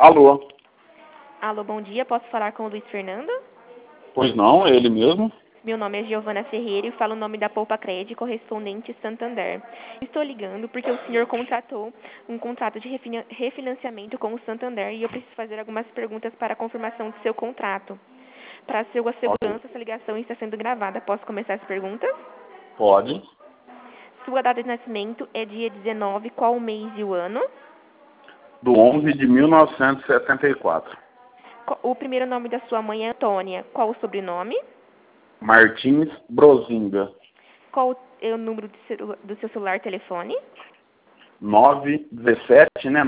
Alô? Alô, bom dia. Posso falar com o Luiz Fernando? Pois não, é ele mesmo? Meu nome é Giovana Ferreira e falo o nome da Poupa Cred, correspondente Santander. Estou ligando porque o senhor contratou um contrato de refinanciamento com o Santander e eu preciso fazer algumas perguntas para a confirmação do seu contrato. Para sua Ok. segurança, essa ligação está sendo gravada. Posso começar as perguntas? Pode. Sua data de nascimento é dia 19, qual o mês e o ano? Do 11 de 1974. O primeiro nome da sua mãe é Antônia. Qual o sobrenome? Martins Brozinga. Qual é o número do seu celular telefone? 917, né?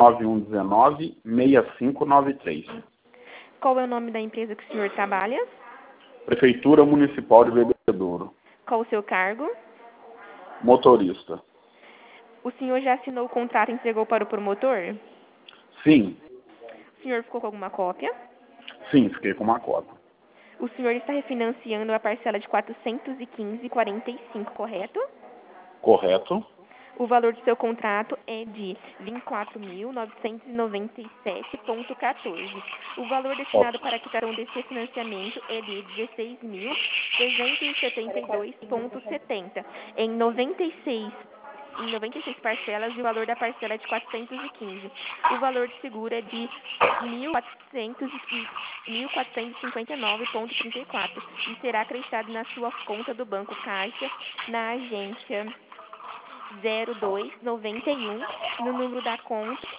99119-6593. Qual é o nome da empresa que o senhor trabalha? Prefeitura Municipal de Bebedouro. Qual o seu cargo? Motorista. O senhor já assinou o contrato e entregou para o promotor? Sim. O senhor ficou com alguma cópia? Sim, fiquei com uma cota. O senhor está refinanciando a parcela de R$ 415,45, correto? Correto. O valor do seu contrato é de R$ 24.997,14. O valor destinado para a quitação desse refinanciamento é de R$ 16.372,70 em 96 parcelas e o valor da parcela é de 415. O valor de seguro é de 1.459,34 e será acreditado na sua conta do Banco Caixa, na agência 0291, no número da conta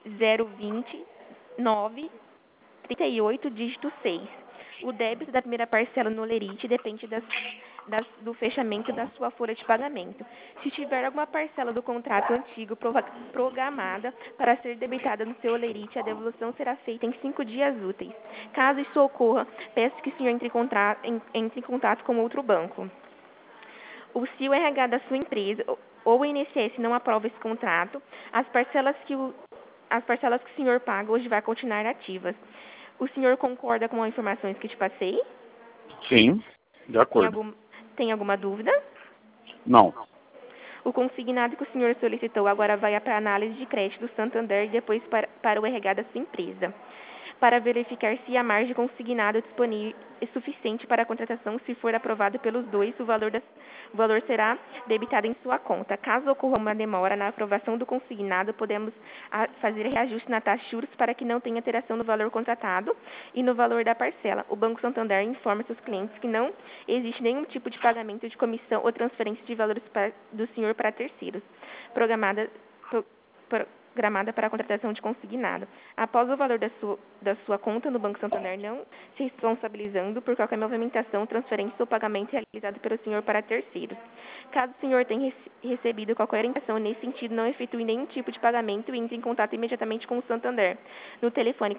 02938, dígito 6. O débito da primeira parcela no Lerite depende do fechamento da sua folha de pagamento. Se tiver alguma parcela do contrato antigo programada para ser debitada no seu Lerite, a devolução será feita em 5 dias úteis. Caso isso ocorra, peço que o senhor entre em contato com outro banco. Se o RH da sua empresa ou o INSS não aprova esse contrato, as parcelas que o senhor paga hoje vai continuar ativas. O senhor concorda com as informações que te passei? Sim, de acordo. Tem alguma dúvida? Não. O consignado que o senhor solicitou agora vai para a análise de crédito do Santander e depois para o RH da sua empresa, para verificar se a margem consignada disponível é suficiente para a contratação. Se for aprovado pelos dois, o valor será debitado em sua conta. Caso ocorra uma demora na aprovação do consignado, podemos fazer reajuste na taxa de juros para que não tenha alteração no valor contratado e no valor da parcela. O Banco Santander informa seus clientes que não existe nenhum tipo de pagamento de comissão ou transferência de valores do senhor para terceiros, programada para a contratação de consignado. Após o valor da sua conta no Banco Santander não se responsabilizando por qualquer movimentação, transferência ou pagamento realizado pelo senhor para terceiros. Caso o senhor tenha recebido qualquer orientação nesse sentido, não efetue nenhum tipo de pagamento e entre em contato imediatamente com o Santander, no telefone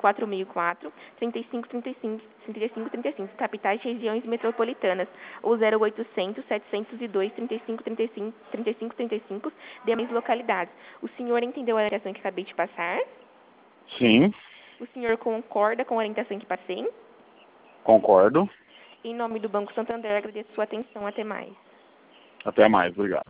4004-3535-3535, capitais e regiões metropolitanas, ou 0800-702-3535, demais localidades. O senhor entendeu a orientação que acabei de passar? Sim. O senhor concorda com a orientação que passei? Concordo. Em nome do Banco Santander, agradeço sua atenção. Até mais. Até mais, obrigado.